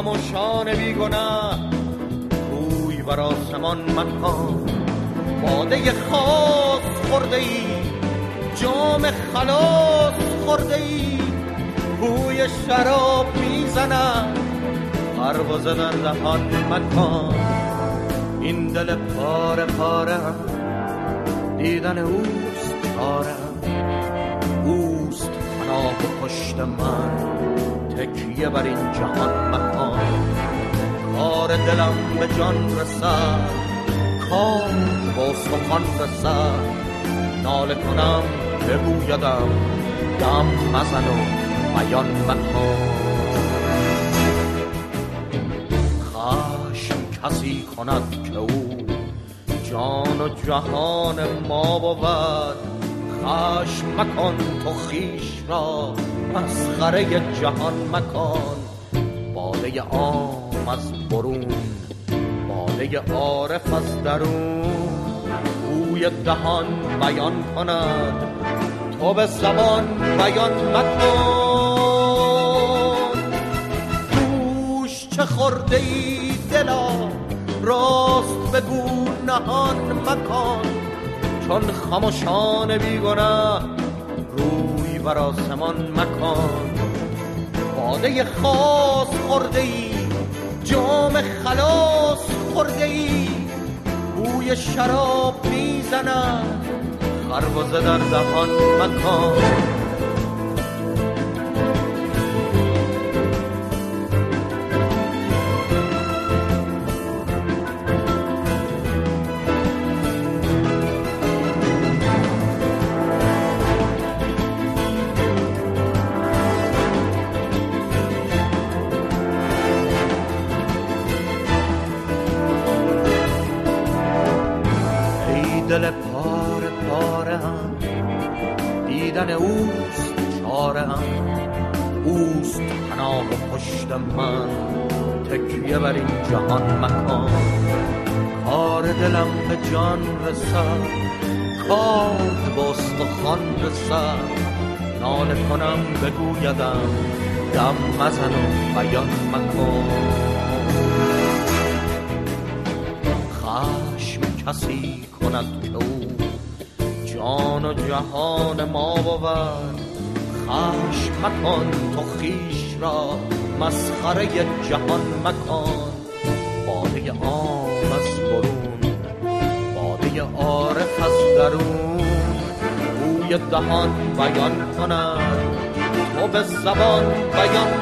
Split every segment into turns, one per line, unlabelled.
خموشان بیگناه روی بر آسمان مکن. باده خاص خورده ای، جام خلاص خورده ای، بوی شراب میزند، پروازه در دهان مکن. این دل پاره پاره دیدن اوست چارم، اوست پناه و پشت من، تکیه بر این جهان مکن. کار دلم به جان رسد، کار با سخن رسد، ناله کنم بگویدم دم مزن و بیان مکن. خشم کسی کند که او جان و جهان ما بود، خشم مکن تو خیش را، مسخره جهان مکن. باده عام از برون، باده عارف از درون، بوی دهان بیان کند، تو به زبان بیان مکن. گوش چه خورده ای دلا، راست بگو نهان مکن. چون خموشان بیگناه روی بر آسمان مکن. باده خاص خورده ای، جام خلاص خورده ای، بوی شراب میزند، خربزه در دهان مکن. دل پاره پاره هم دیدن اوست چاره هم، اوست پناه و پشت من، تکیه بر این جهان مکن. کار دلم به جان رسد، کار با سخن رسد، ناله کنم بگویدم دم مزن و بیان مکن. خشم کسی کند که او جان و جهان ما بود، خشم مکن تو خیش را، مسخره جهان مکن. باده عام از برون، باده عارف از درون، بوی دهان بیان کند، تو به زبان بیان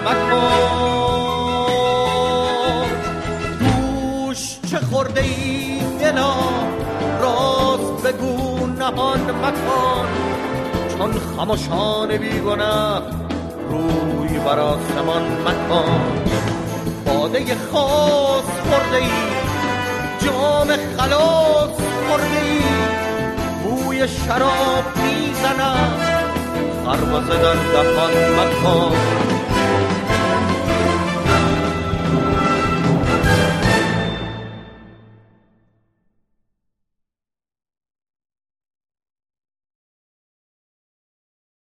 مکن. گوش چه خورده ای دلا، راست بگو نهان مکن. چون خموشان بیگناه روی بر آسمان مکن. باده خاص خورده ای، جام خلاص خورده ای، بوی شراب میزند، خربزه در دهان مکن.